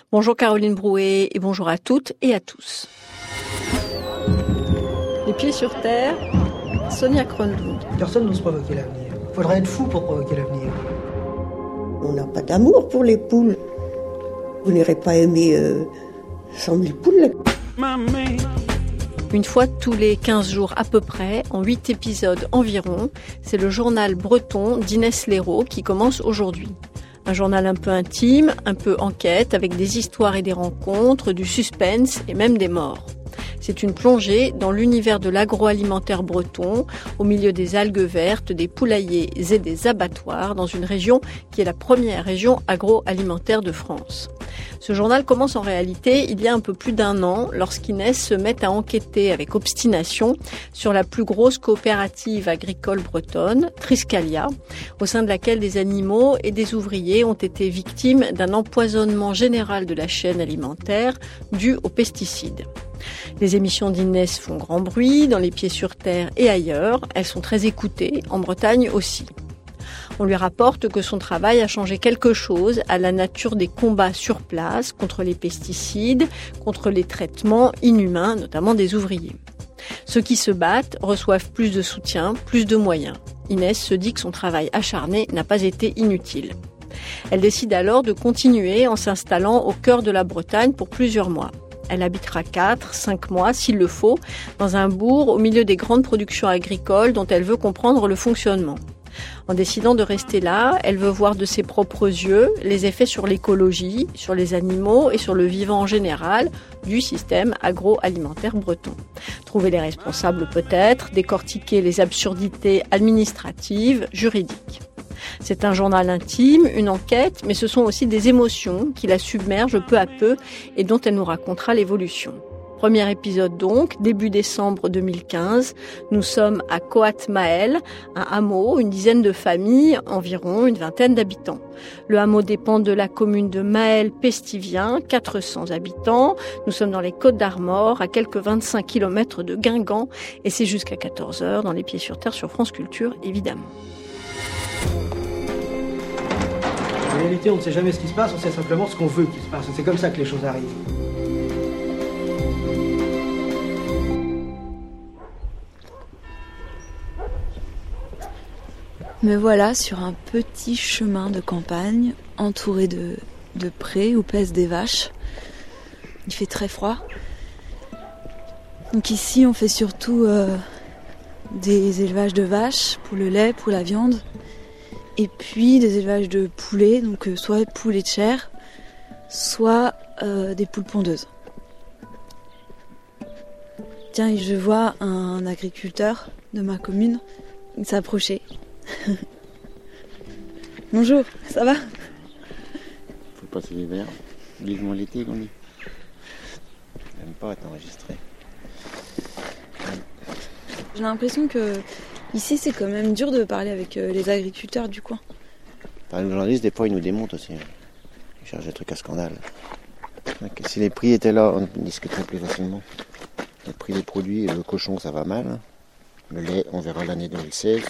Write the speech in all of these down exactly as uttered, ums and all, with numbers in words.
Bonjour Caroline Brouet et bonjour à toutes et à tous. Les pieds sur terre, Sonia Kronlund. Personne n'ose provoquer l'avenir. Il faudrait être fou pour provoquer l'avenir. On n'a pas d'amour pour les poules. Vous n'irez pas aimer euh, cent mille poules. Une fois tous les quinze jours à peu près, en huit épisodes environ, c'est le journal breton d'Inès Léraud qui commence aujourd'hui. Un journal un peu intime, un peu enquête, avec des histoires et des rencontres, du suspense et même des morts. C'est une plongée dans l'univers de l'agroalimentaire breton, au milieu des algues vertes, des poulaillers et des abattoirs, dans une région qui est la première région agroalimentaire de France. Ce journal commence en réalité il y a un peu plus d'un an, lorsqu'Inès se met à enquêter avec obstination sur la plus grosse coopérative agricole bretonne, Triskalia, au sein de laquelle des animaux et des ouvriers ont été victimes d'un empoisonnement général de la chaîne alimentaire dû aux pesticides. Les émissions d'Inès font grand bruit, dans Les Pieds sur Terre et ailleurs. Elles sont très écoutées, en Bretagne aussi. On lui rapporte que son travail a changé quelque chose à la nature des combats sur place contre les pesticides, contre les traitements inhumains, notamment des ouvriers. Ceux qui se battent reçoivent plus de soutien, plus de moyens. Inès se dit que son travail acharné n'a pas été inutile. Elle décide alors de continuer en s'installant au cœur de la Bretagne pour plusieurs mois. Elle habitera quatre, cinq mois, s'il le faut, dans un bourg au milieu des grandes productions agricoles dont elle veut comprendre le fonctionnement. En décidant de rester là, elle veut voir de ses propres yeux les effets sur l'écologie, sur les animaux et sur le vivant en général du système agroalimentaire breton. Trouver les responsables peut-être, décortiquer les absurdités administratives, juridiques. C'est un journal intime, une enquête, mais ce sont aussi des émotions qui la submergent peu à peu et dont elle nous racontera l'évolution. Premier épisode donc, début décembre deux mille quinze. Nous sommes à Coat-Mael, un hameau, une dizaine de familles, environ une vingtaine d'habitants. Le hameau dépend de la commune de Mael-Pestivien, quatre cents habitants. Nous sommes dans les Côtes-d'Armor, à quelques vingt-cinq kilomètres de Guingamp, et c'est jusqu'à quatorze heures dans Les Pieds sur Terre sur France Culture, évidemment. En réalité, on ne sait jamais ce qui se passe, on sait simplement ce qu'on veut qu'il se passe. C'est comme ça que les choses arrivent. Me voilà sur un petit chemin de campagne, entouré de, de prés où paissent des vaches. Il fait très froid. Donc ici, on fait surtout euh, des élevages de vaches pour le lait, pour la viande. Et puis des élevages de poulets, donc euh, soit poulets de chair, soit euh, des poules pondeuses. Tiens, et je vois un agriculteur de ma commune s'approcher. Bonjour, ça va ? Faut passer l'hiver, vivement l'été qu'on dit. J'aime pas être enregistré. J'ai l'impression que ici c'est quand même dur de parler avec les agriculteurs du coin. Enfin, les journalistes des fois ils nous démontent aussi. Ils cherchent des trucs à scandale. Donc, si les prix étaient là, on discuterait plus facilement. Le prix des produits, le cochon ça va mal. Le lait, on verra l'année deux mille seize.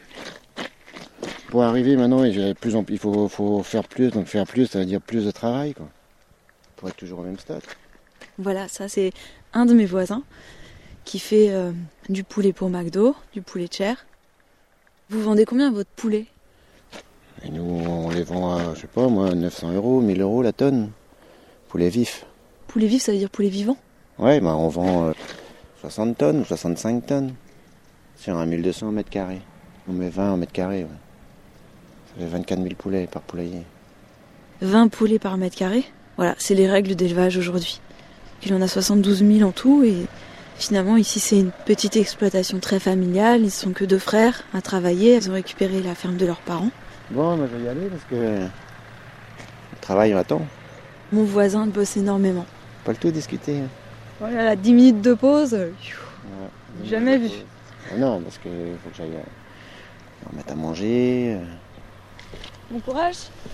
Pour arriver maintenant, il plus en, il faut, faut faire plus, donc faire plus, ça veut dire plus de travail, quoi. Pour être toujours au même stade. Voilà, ça c'est un de mes voisins qui fait euh, du poulet pour McDo, du poulet de chair. Vous vendez combien votre poulet ? Et nous, on les vend à, je sais pas moi, neuf cents euros, mille euros la tonne. Poulet vif. Poulet vif, ça veut dire poulet vivant ? Ouais, bah on vend euh, soixante tonnes, soixante-cinq tonnes. Sur un mille deux cents mètres carrés. On met vingt mètres carrés, ouais. Ça fait vingt-quatre mille poulets par poulailler. vingt poulets par mètre carré ? Voilà, c'est les règles d'élevage aujourd'hui. Il en a soixante-douze mille en tout et finalement ici c'est une petite exploitation très familiale. Ils sont que deux frères à travailler. Ils ont récupéré la ferme de leurs parents. Bon, bah, je vais y aller parce que le travail m'attend. Mon voisin bosse énormément. Pas le tout discuter. Hein. Voilà, là, dix minutes de pause. Ouais, jamais vu. Ah non, parce qu'il faut que j'aille en mettre à manger. Bon courage.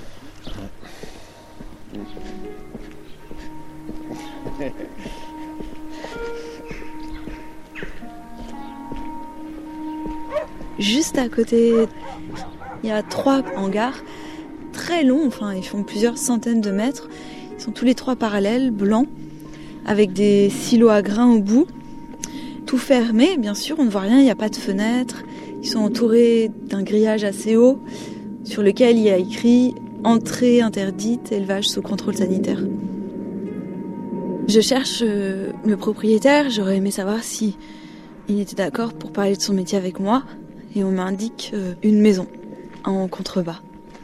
Ouais. Juste à côté, il y a trois hangars très longs, enfin ils font plusieurs centaines de mètres. Ils Ils sont tous les trois parallèles, blancs, avec des silos à grains au bout. Tout fermé, bien sûr, on ne voit rien, il n'y a pas de fenêtre. Ils sont entourés d'un grillage assez haut, sur lequel il y a écrit « Entrée interdite, élevage sous contrôle sanitaire ». Je cherche euh, le propriétaire, j'aurais aimé savoir si il était d'accord pour parler de son métier avec moi. Et on m'indique euh, une maison en contrebas.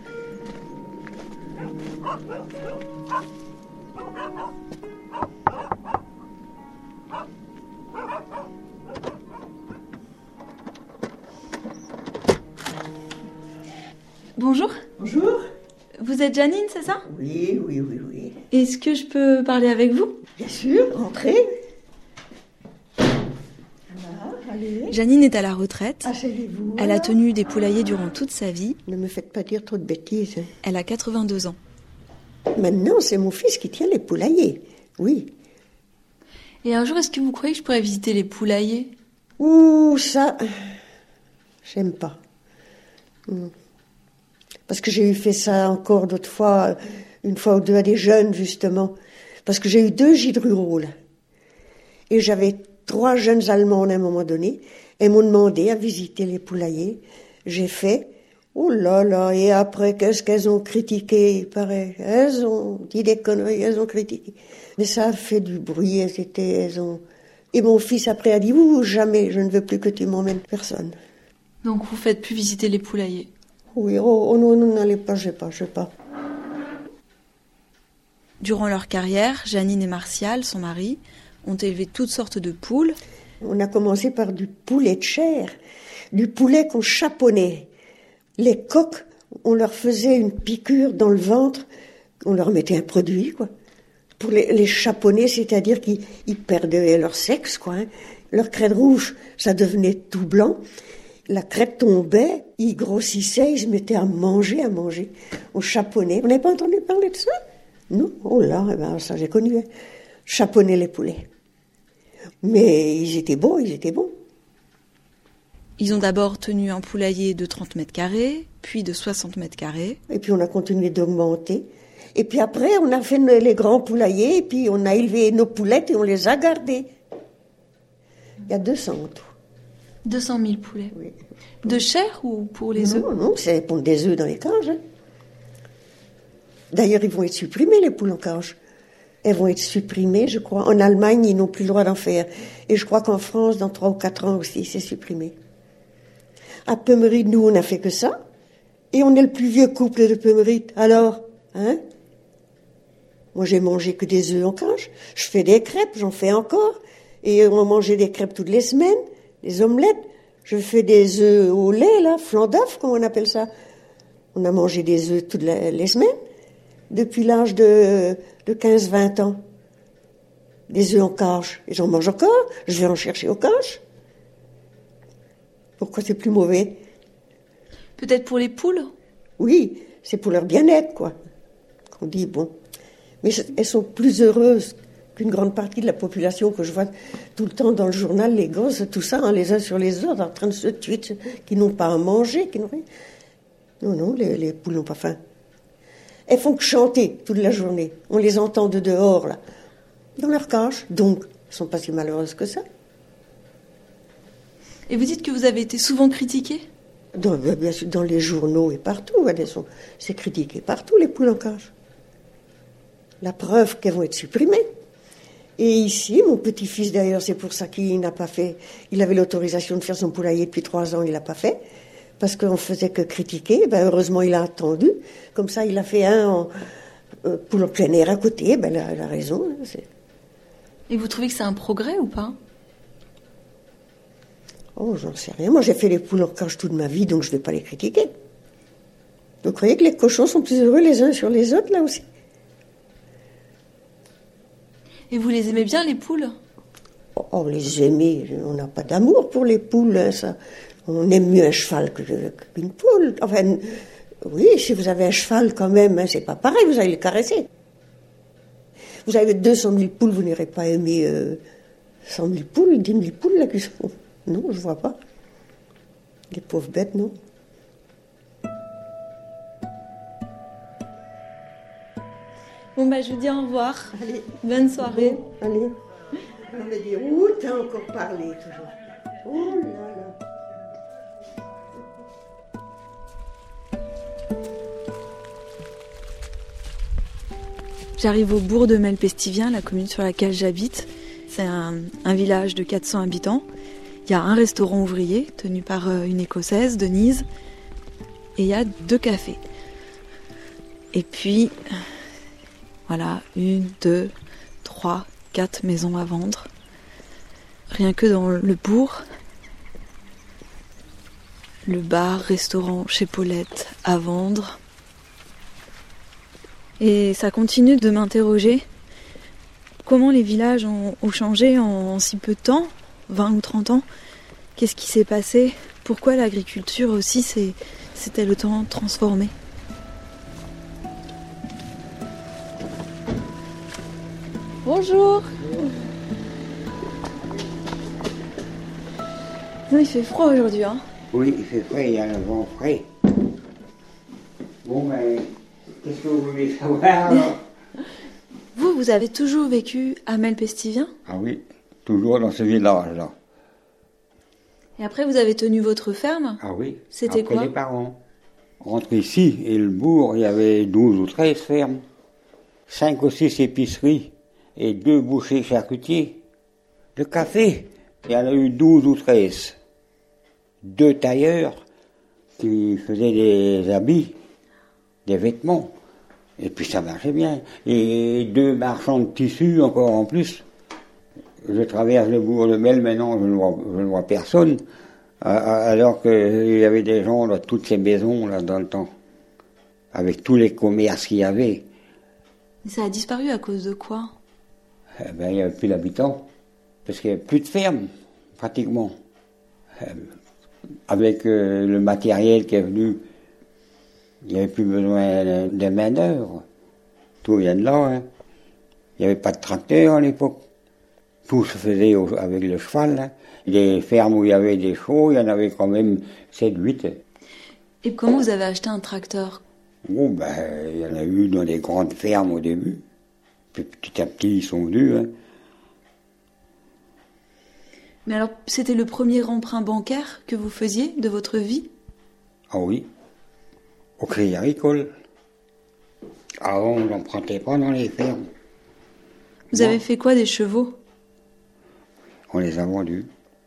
Bonjour. Bonjour. Vous êtes Janine, c'est ça? Oui, oui, oui, oui. Est-ce que je peux parler avec vous? Bien sûr, entrez. Voilà, allez. Janine est à la retraite. Asseyez-vous. Elle a tenu des poulaillers durant toute sa vie. Ne me faites pas dire trop de bêtises. Elle a quatre-vingt-deux ans. Maintenant, c'est mon fils qui tient les poulaillers. Oui. Et un jour, est-ce que vous croyez que je pourrais visiter les poulaillers? Ouh, ça, j'aime pas. Hmm. Parce que j'ai eu fait ça encore d'autres fois, une fois ou deux à des jeunes, justement. Parce que j'ai eu deux gîtes ruraux, là. Et j'avais trois jeunes Allemandes à un moment donné. Elles m'ont demandé à visiter les poulaillers. J'ai fait. Oh là là, et après, qu'est-ce qu'elles ont critiqué, il paraît. Elles ont dit des conneries, elles ont critiqué. Mais ça a fait du bruit, elles étaient, elles ont... Et mon fils, après, a dit, ouh, jamais, je ne veux plus que tu m'emmènes personne. Donc vous faites plus visiter les poulaillers? Oui, oh, oh non, non, n'allez pas, je sais pas, je sais pas. Durant leur carrière, Janine et Martial, son mari, ont élevé toutes sortes de poules. On a commencé par du poulet de chair, du poulet qu'on chaponnait. Les coqs, on leur faisait une piqûre dans le ventre, on leur mettait un produit, quoi. Pour les, les chaponner, c'est-à-dire qu'ils ils perdaient leur sexe, quoi. Hein. Leur crête rouge, ça devenait tout blanc. La crête tombait, ils grossissaient, ils se mettaient à manger, à manger. On chaponnait. Vous n'avez pas entendu parler de ça? Non? Oh là, eh ben, ça j'ai connu. Hein. Chaponner les poulets. Mais ils étaient beaux, ils étaient bons. Ils ont d'abord tenu un poulailler de trente mètres carrés, puis de soixante mètres carrés. Et puis on a continué d'augmenter. Et puis après, on a fait les grands poulaillers, et puis on a élevé nos poulettes et on les a gardées. Il y a deux cents en tout. deux cent mille poulets. Oui. De chair ou pour les œufs? Non, non, c'est pour des œufs dans les cages. Hein. D'ailleurs, ils vont être supprimés, les poules en cage. Elles vont être supprimées, je crois. En Allemagne, ils n'ont plus le droit d'en faire. Et je crois qu'en France, dans trois ou quatre ans aussi, c'est supprimé. À Peumeride, nous, on n'a fait que ça. Et on est le plus vieux couple de Peumeride. Alors, hein? Moi, j'ai mangé que des œufs en cage. Je fais des crêpes, j'en fais encore. Et on mangeait des crêpes toutes les semaines, des omelettes. Je fais des œufs au lait, là, flan d'œuf, comme on appelle ça. On a mangé des œufs toutes les semaines, depuis l'âge de, de quinze vingt ans. Des œufs en cage. Et j'en mange encore, je vais en chercher aux cages. Pourquoi c'est plus mauvais? Peut-être pour les poules? Oui, c'est pour leur bien-être, quoi. On dit, bon. Mais elles sont plus heureuses qu'une grande partie de la population que je vois tout le temps dans le journal, les gosses, tout ça, hein, les uns sur les autres, en train de se tuer, qui n'ont pas à manger, qui n'ont rien. Non, non, les, les poules n'ont pas faim. Elles font que chanter toute la journée. On les entend de dehors, là, dans leur cage. Donc, elles ne sont pas si malheureuses que ça. Et vous dites que vous avez été souvent critiquée? Dans, bien sûr, dans les journaux et partout. Elles sont, c'est critiqué partout, les poules en cage. La preuve qu'elles vont être supprimées. Et ici, mon petit-fils, d'ailleurs, c'est pour ça qu'il n'a pas fait... Il avait l'autorisation de faire son poulailler depuis trois ans, il l'a pas fait. Parce qu'on faisait que critiquer. Ben, heureusement, il a attendu. Comme ça, il a fait un en, euh, pour le plein air à côté. Ben, il a, il a raison. Hein, c'est... Et vous trouvez que c'est un progrès ou pas? Oh, j'en sais rien. Moi, j'ai fait les poules en cage toute ma vie, donc je ne vais pas les critiquer. Vous croyez que les cochons sont plus heureux les uns sur les autres, là aussi? Et vous les aimez bien, les poules? Oh, on les aimait. On n'a pas d'amour pour les poules, hein, ça. On aime mieux un cheval que, qu'une poule. Enfin, oui, si vous avez un cheval quand même, hein, c'est pas pareil, vous allez le caresser. Vous avez deux cent mille poules, vous n'irez pas aimer euh, cent mille poules, dix mille poules, là, qui sont... Non, je vois pas. Les pauvres bêtes, non. Bon bah je vous dis au revoir. Allez. Bonne soirée. Bon, allez. On me dit, ouh, t'as encore parlé toujours. Oh là là. J'arrive au bourg de Melpestivien, la commune sur laquelle j'habite. C'est un, un village de quatre cents habitants. Il y a un restaurant ouvrier tenu par une Écossaise, Denise, et il y a deux cafés. Et puis, voilà, une, deux, trois, quatre maisons à vendre. Rien que dans le bourg, le bar, restaurant chez Paulette à vendre. Et ça continue de m'interroger. Comment les villages ont, ont changé en si peu de temps, vingt ou trente ans. Qu'est-ce qui s'est passé? Pourquoi l'agriculture aussi s'est, s'est-elle autant transformée? Bonjour. Non, il fait froid aujourd'hui, hein? Oui, il fait frais, il y a un vent frais. Bon, ben, qu'est-ce que vous voulez savoir alors? Vous, vous avez toujours vécu à Melpestivien? Ah oui, toujours dans ce village-là. Et après, vous avez tenu votre ferme? Ah oui. C'était après quoi? les parents. Rentre ici, et le bourg, il y avait douze ou treize fermes, cinq ou six épiceries, et deux bouchers charcutiers. Le café, il y en a eu douze ou treize. Deux tailleurs qui faisaient des habits, des vêtements. Et puis ça marchait bien. Et deux marchands de tissus encore en plus. Je traverse le bourg de Mel, maintenant je ne vois, je ne vois personne. Alors qu'il y avait des gens dans toutes ces maisons là dans le temps. Avec tous les commerces qu'il y avait. Mais ça a disparu à cause de quoi? Eh ben, il n'y avait plus d'habitants. Parce qu'il n'y avait plus de ferme, pratiquement. Avec euh, le matériel qui est venu, il n'y avait plus besoin de main-d'œuvre. Tout vient de là. Hein. Il n'y avait pas de tracteur à l'époque. Tout se faisait au, avec le cheval. Hein. Les fermes où il y avait des chevaux, il y en avait quand même sept huit. Et comment vous avez acheté un tracteur? Bon, ben, il y en a eu dans des grandes fermes au début. Puis petit à petit, ils sont venus. Hein. Mais alors, c'était le premier emprunt bancaire que vous faisiez de votre vie? Ah oui, au Crédit Agricole. Avant, on n'empruntait pas dans les fermes. Vous Moi, avez fait quoi des chevaux? On les a vendus.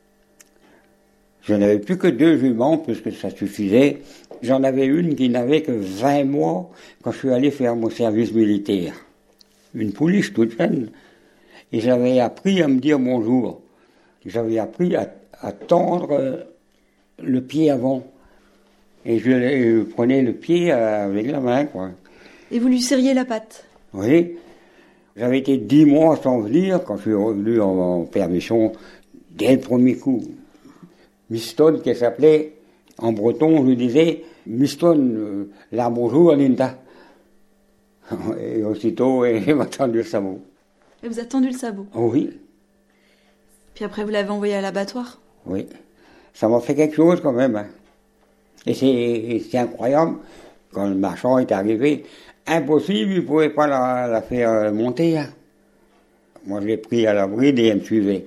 Je n'avais plus que deux juments, puisque ça suffisait. J'en avais une qui n'avait que vingt mois quand je suis allé faire mon service militaire. Une pouliche toute jeune. Et j'avais appris à me dire bonjour. J'avais appris à, à tendre le pied avant. Et je, je prenais le pied avec la main, quoi. Et vous lui serriez la patte? Oui. J'avais été dix mois sans venir quand je suis revenu en, en permission dès le premier coup. Miston, qui s'appelait, en breton, je lui disais, Miston, euh, là, bonjour, Linda. Et aussitôt, il m'a tendu le sabot. Et vous avez tendu le sabot? Oh oui. Puis après, vous l'avez envoyé à l'abattoir? Oui. Ça m'a fait quelque chose quand même. Hein. Et c'est, c'est incroyable, quand le marchand est arrivé, impossible, il ne pouvait pas la, la faire monter. Hein. Moi, je l'ai pris à la bride et elle me suivait.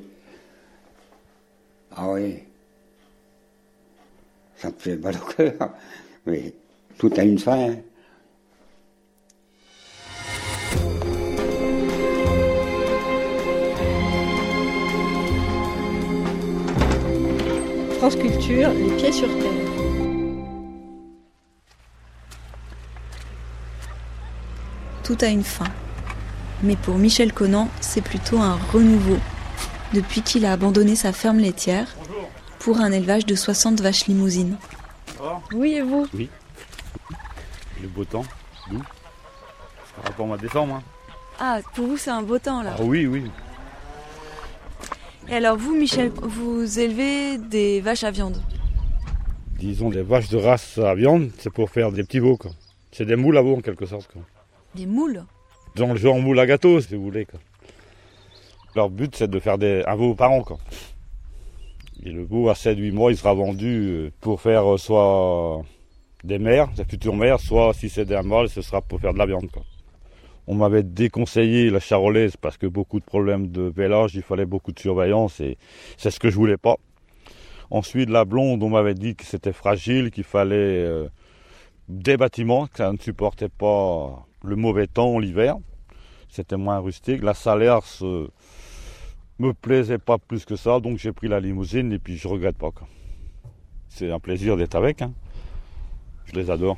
Ah oui. Ça me fait mal au cœur. Mais tout a une fin. Hein. France Culture, les pieds sur terre. Tout a une fin. Mais pour Michel Conan, c'est plutôt un renouveau. Depuis qu'il a abandonné sa ferme laitière pour un élevage de soixante vaches limousines. Oui, et vous? Oui. Le beau temps, doux. Par rapport au mois de décembre. Hein. Ah, pour vous, c'est un beau temps, là. Ah oui, oui. Et alors vous, Michel, vous élevez des vaches à viande? Disons des vaches de race à viande, c'est pour faire des petits veaux, quoi. C'est des moules à veau, en quelque sorte, quoi. Des moules? Dans le genre moule à gâteau, si vous voulez, quoi. Leur but, c'est de faire des, un veau par an, quoi. Et le veau, à sept huit mois, il sera vendu pour faire soit des mères, des futures mères, soit si c'est des mâles, ce sera pour faire de la viande, quoi. On m'avait déconseillé la charolaise parce que beaucoup de problèmes de vélage, il fallait beaucoup de surveillance et c'est ce que je voulais pas. Ensuite, la blonde, on m'avait dit que c'était fragile, qu'il fallait euh, des bâtiments, que ça ne supportait pas le mauvais temps l'hiver. C'était moins rustique. La Salers euh, me plaisait pas plus que ça, donc j'ai pris la limousine et puis je regrette pas, quoi. C'est un plaisir d'être avec, hein. Je les adore.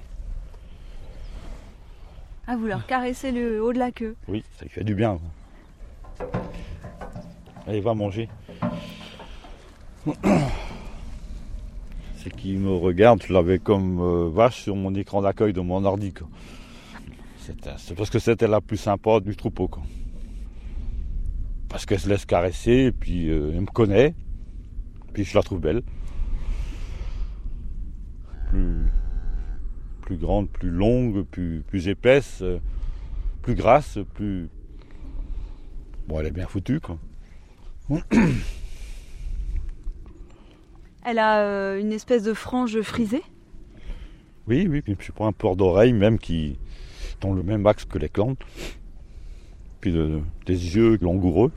Ah, vous leur caressez le haut de la queue. Oui, ça lui fait du bien. Allez, va manger. C'est qu'ils me regardent, je l'avais comme euh, vache sur mon écran d'accueil de mon ordi, quoi. C'était, c'est parce que c'était la plus sympa du troupeau, quoi. Parce qu'elle se laisse caresser, et puis euh, elle me connaît, puis je la trouve belle. Plus, plus grande, plus longue, plus, plus épaisse, euh, plus grasse, plus... Bon, elle est bien foutue, quoi. Elle a euh, une espèce de frange frisée. Oui, oui, puis je prends un port d'oreille même qui dans le même axe que les cornes. Puis de, des yeux langoureux.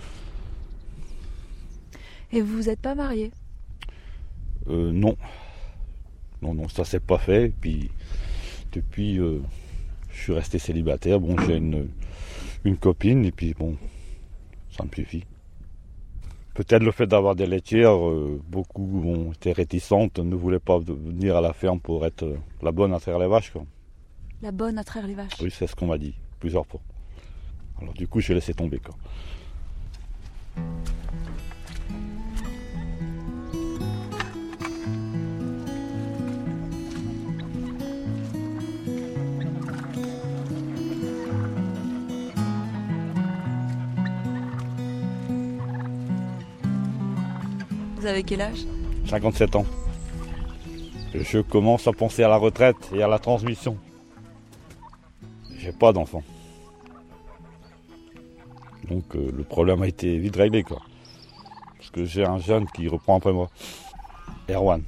Et vous n'êtes pas marié? euh, Non. Non, non, ça s'est pas fait. Et puis depuis, euh, je suis resté célibataire. Bon, j'ai une, une copine et puis bon, ça me suffit. Peut-être le fait d'avoir des laitières, euh, beaucoup ont été réticentes, ne voulaient pas venir à la ferme pour être euh, la bonne à traire les vaches, quoi. La bonne à traire les vaches? Oui, c'est ce qu'on m'a dit, plusieurs fois. Alors du coup, j'ai laissé tomber, quoi. Vous avez quel âge? cinquante-sept ans. Je commence à penser à la retraite et à la transmission. J'ai pas d'enfant. Donc euh, le problème a été vite réglé, quoi. Parce que j'ai un jeune qui reprend après moi. Erwan.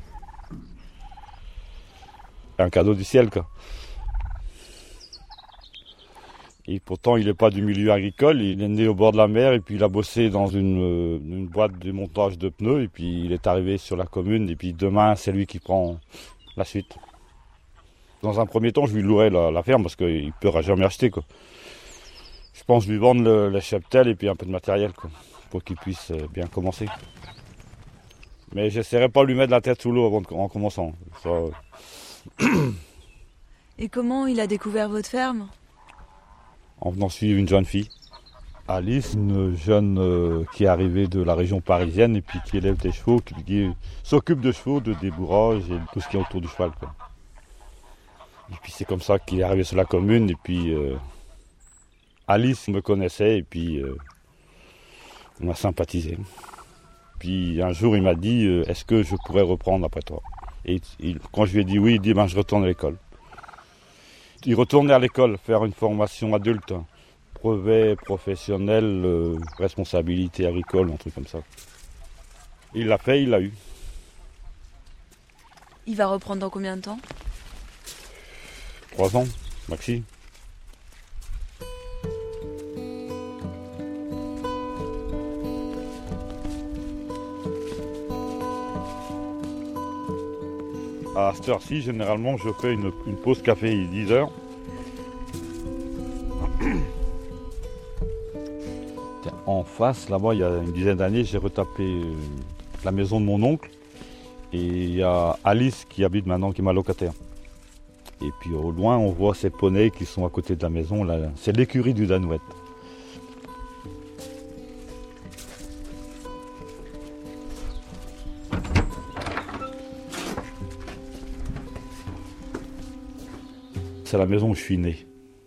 Un cadeau du ciel, quoi. Et pourtant, il n'est pas du milieu agricole, il est né au bord de la mer et puis il a bossé dans une, euh, une boîte de montage de pneus et puis il est arrivé sur la commune et puis demain, c'est lui qui prend la suite. Dans un premier temps, je lui louerai la, la ferme parce qu'il ne pourra jamais acheter, quoi. Je pense lui vendre le, le cheptel et puis un peu de matériel, quoi, pour qu'il puisse bien commencer. Mais j'essaierai pas de lui mettre la tête sous l'eau avant de, en commençant. Ça, euh... Et comment il a découvert votre ferme? En venant suivre une jeune fille, Alice, une jeune euh, qui est arrivée de la région parisienne et puis qui élève des chevaux, qui, qui s'occupe de chevaux, de débourrage et de tout ce qui est autour du cheval, quoi. Et puis c'est comme ça qu'il est arrivé sur la commune et puis euh, Alice me connaissait et puis euh, on a sympathisé. Puis un jour il m'a dit euh, est-ce que je pourrais reprendre après toi? Et il, quand je lui ai dit oui, il dit ben je retourne à l'école. Il retournait à l'école faire une formation adulte, brevet professionnel, euh, responsabilité agricole, un truc comme ça. Il l'a fait, il l'a eu. Il va reprendre dans combien de temps? Trois ans, maxi. À cette heure-ci, généralement, je fais une, une pause café dix heures. En face, là-bas, il y a une dizaine d'années, j'ai retapé euh, la maison de mon oncle. Et il y a Alice qui habite maintenant, qui est ma locataire. Et puis au loin, on voit ces poneys qui sont à côté de la maison. Là, c'est l'écurie du Danouette. C'est la maison où je suis né.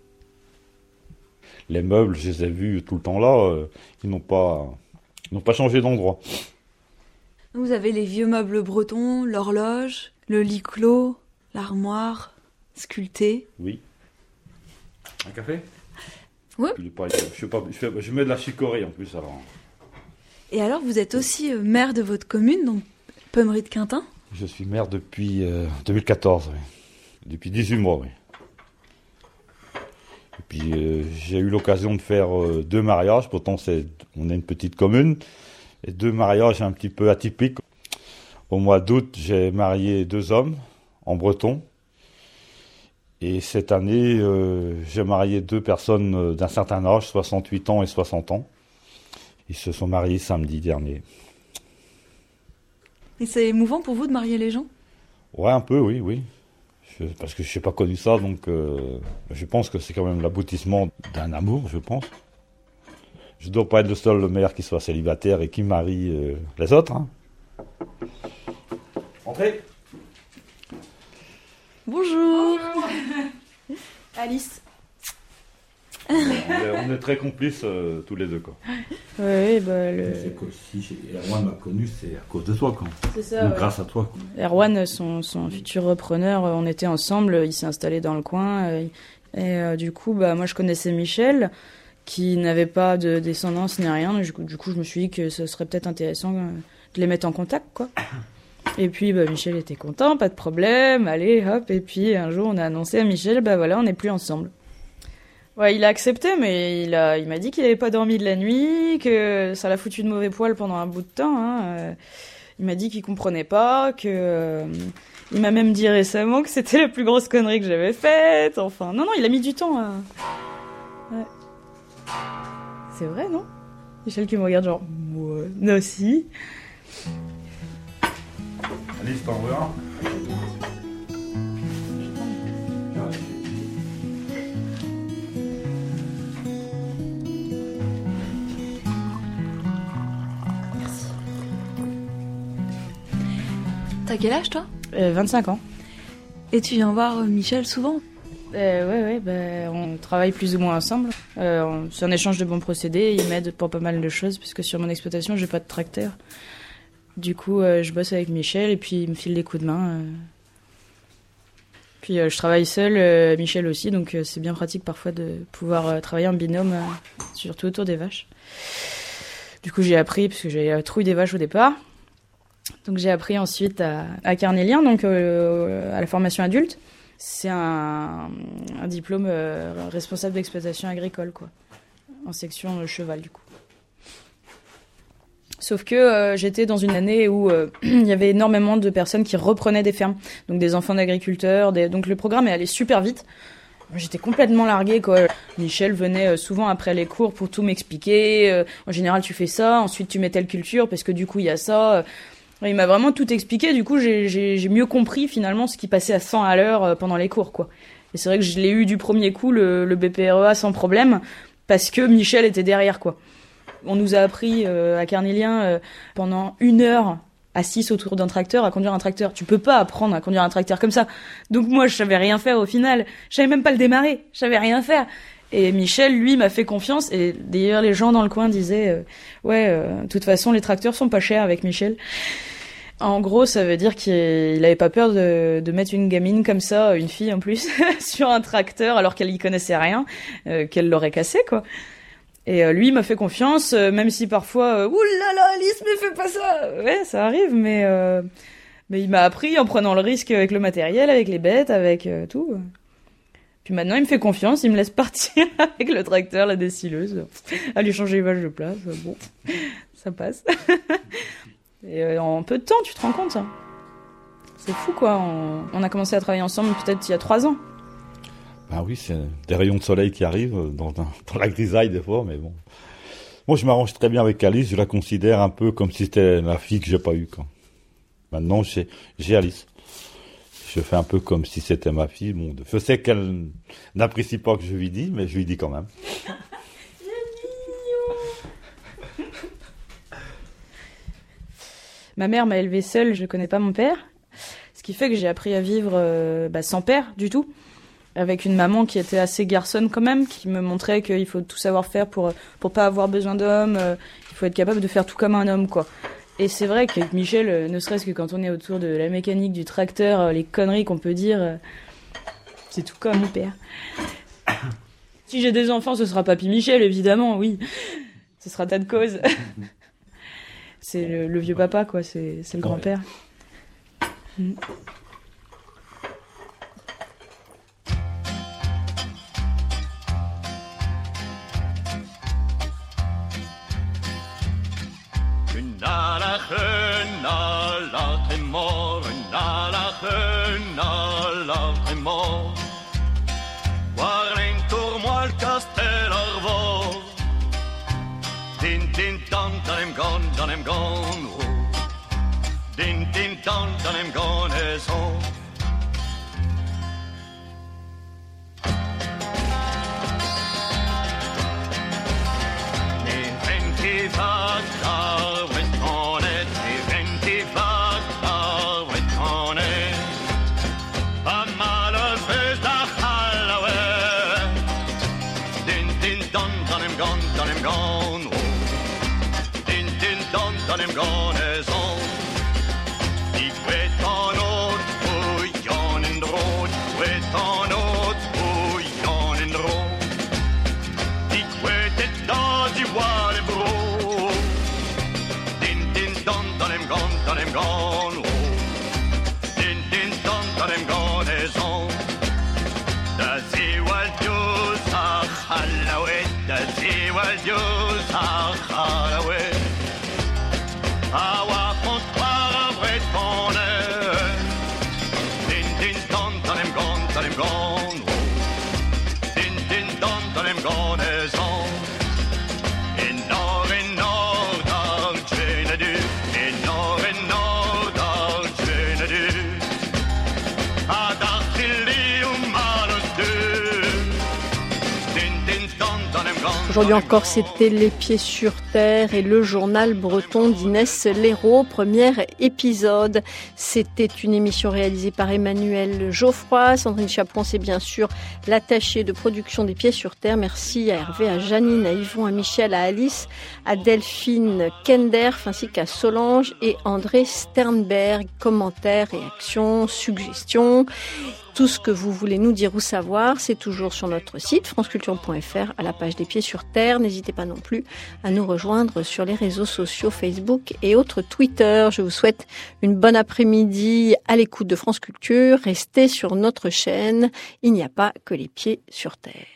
Les meubles, je les ai vus tout le temps là, euh, ils n'ont pas, ils n'ont pas changé d'endroit. Vous avez les vieux meubles bretons, l'horloge, le lit clos, l'armoire sculptée. Oui. Un café? Oui. Je, pas, je, sais pas, je, fais, je mets de la chicorée en plus alors. Et alors, vous êtes aussi euh, maire de votre commune, donc Pommery de Quintin? Je suis maire depuis euh, deux mille quatorze, oui. Depuis dix-huit mois, oui. Et puis euh, j'ai eu l'occasion de faire euh, deux mariages, pourtant c'est, on est une petite commune, et deux mariages un petit peu atypiques. Au mois d'août, j'ai marié deux hommes en breton. Et cette année, euh, j'ai marié deux personnes d'un certain âge, soixante-huit ans et soixante ans. Ils se sont mariés samedi dernier. Et c'est émouvant pour vous de marier les gens ? Ouais, un peu, oui, oui. Je, parce que je n'ai pas connu ça, donc euh, je pense que c'est quand même l'aboutissement d'un amour, je pense. Je ne dois pas être le seul maire qui soit célibataire et qui marie euh, les autres. Hein. Entrez. Bonjour. Alice. On est, on est très complices euh, tous les deux, quoi. Oui, bah le... C'est que si Erwan m'a connu, c'est à cause de toi, quoi. C'est ça. Ou ouais. grâce à toi, quoi. Erwan, son, son futur repreneur, on était ensemble, il s'est installé dans le coin. Et euh, du coup, bah, moi je connaissais Michel, qui n'avait pas de descendance ni rien. Du coup, du coup, je me suis dit que ce serait peut-être intéressant de les mettre en contact, quoi. Et puis, bah, Michel était content, pas de problème, allez, hop. Et puis, un jour, on a annoncé à Michel, bah voilà, on n'est plus ensemble. Ouais, il a accepté, mais il a, il m'a dit qu'il n'avait pas dormi de la nuit, que ça l'a foutu de mauvais poil pendant un bout de temps. Hein. Il m'a dit qu'il comprenait pas, que euh, il m'a même dit récemment que c'était la plus grosse connerie que j'avais faite. Enfin, non, non, il a mis du temps. À... Ouais. C'est vrai, non ? Michel qui me regarde genre, ouais, non, si. Alice, t'en veux un ? T'as quel âge, toi ? euh, vingt-cinq ans. Et tu viens voir Michel souvent ? euh, Ouais, ouais, bah, on travaille plus ou moins ensemble. Euh, on, c'est un échange de bons procédés. Il m'aide pour pas mal de choses, puisque sur mon exploitation, j'ai pas de tracteur. Du coup, euh, je bosse avec Michel, et puis il me file des coups de main. Euh. Puis euh, je travaille seul, euh, Michel aussi, donc euh, c'est bien pratique parfois de pouvoir euh, travailler en binôme, euh, surtout autour des vaches. Du coup, j'ai appris, parce que j'ai euh, trouvé des vaches au départ. Donc j'ai appris ensuite à, à Carnélien, donc euh, à la formation adulte. C'est un, un diplôme euh, responsable d'exploitation agricole, quoi, en section euh, cheval du coup. Sauf que euh, j'étais dans une année où euh, il y avait énormément de personnes qui reprenaient des fermes, donc des enfants d'agriculteurs. Des... Donc le programme est allé super vite. J'étais complètement larguée, quoi. Michel venait souvent après les cours pour tout m'expliquer. Euh, en général, tu fais ça, ensuite tu mets telle culture parce que du coup il y a ça. Il m'a vraiment tout expliqué, du coup j'ai, j'ai, j'ai mieux compris finalement ce qui passait à cent à l'heure pendant les cours, quoi. Et c'est vrai que je l'ai eu du premier coup, le, le B P R E A, sans problème, parce que Michel était derrière, quoi. On nous a appris euh, à Carnélien euh, pendant une heure assis autour d'un tracteur à conduire un tracteur. Tu peux pas apprendre à conduire un tracteur comme ça. Donc moi je savais rien faire au final, je savais même pas le démarrer, je savais rien faire. Et Michel, lui, m'a fait confiance. Et d'ailleurs, les gens dans le coin disaient euh, « Ouais, euh, de toute façon, les tracteurs sont pas chers avec Michel. » En gros, ça veut dire qu'il avait pas peur de, de mettre une gamine comme ça, une fille en plus, sur un tracteur alors qu'elle y connaissait rien, euh, qu'elle l'aurait cassé, quoi. Et euh, lui, il m'a fait confiance, euh, même si parfois euh, « Ouh là là, Alice, mais fais pas ça !» Ouais, ça arrive, mais, euh, mais il m'a appris en prenant le risque avec le matériel, avec les bêtes, avec euh, tout. Puis maintenant, il me fait confiance, il me laisse partir avec le tracteur, la décileuse, aller changer les vaches de place. Bon, ça passe. Et euh, en peu de temps, tu te rends compte, ça. C'est fou, quoi. On, on a commencé à travailler ensemble peut-être il y a trois ans. Ben oui, c'est des rayons de soleil qui arrivent dans, dans, dans la grisaille des fois, mais bon. Moi, je m'arrange très bien avec Alice, je la considère un peu comme si c'était la fille que j'ai pas eue, quoi. Maintenant, j'ai, j'ai Alice. Je fais un peu comme si c'était ma fille. Bon, je sais qu'elle n'apprécie pas que je lui dise, mais je lui dis quand même. Ma mère m'a élevée seule, je connais pas mon père. Ce qui fait que j'ai appris à vivre euh, bah, sans père du tout. Avec une maman qui était assez garçonne quand même, qui me montrait qu'il faut tout savoir faire pour, pour pas avoir besoin d'homme. Euh, il faut être capable de faire tout comme un homme, quoi. Et c'est vrai qu'avec Michel, ne serait-ce que quand on est autour de la mécanique du tracteur, les conneries qu'on peut dire, c'est tout comme mon père. Si j'ai des enfants, ce sera Papy Michel, évidemment, oui. Ce sera tas de cause. C'est le, le vieux papa, quoi, c'est, c'est le grand-père. Mm. Warling pour moi le castel arvor. Din din dan dan em gone, dan em gone. Oh. Din din dan dan em gone es on. Ne venti fakta vet onet, ne venti fakta vet onet. Pa malo festa halawe. Din din dan dan em gone, dan em gone. Oh. Din din dan dan em gone es on. Ik weet aan het hoe Jan in de rood, weet aan het hoe Jan in de rood. Ik weet het dat die ware brood. Din din dan dan hem gaan, dan hem gaan. Din din dan dan hem gaan is on. Dat zie wel dus ach halawet, dat zie wel dus ach halawet. Awa pont para vret bonne. Din din dan dan hem gaan, dan hem gaan. Din din dan dan hem gaan is on. In nor in nor daar tjene du. In nor in nor daar tjene du. A daar til li om malus du. Din din dan dan hem gaan. Aujourd'hui encore, c'était Les Pieds sur Terre et le journal breton d'Inès Léraud. Premier épisode. C'était une émission réalisée par Emmanuel Geoffroy. Sandrine Chaperon, c'est bien sûr l'attachée de production des Pieds sur Terre. Merci à Hervé, à Janine, à Yvon, à Michel, à Alice, à Delphine Kenderf, ainsi qu'à Solange et André Sternberg. Commentaires, réactions, suggestions. Tout ce que vous voulez nous dire ou savoir, c'est toujours sur notre site franceculture point f r à la page des Pieds sur Terre. N'hésitez pas non plus à nous rejoindre sur les réseaux sociaux Facebook et autres Twitter. Je vous souhaite une bonne après-midi à l'écoute de France Culture. Restez sur notre chaîne. Il n'y a pas que les pieds sur terre.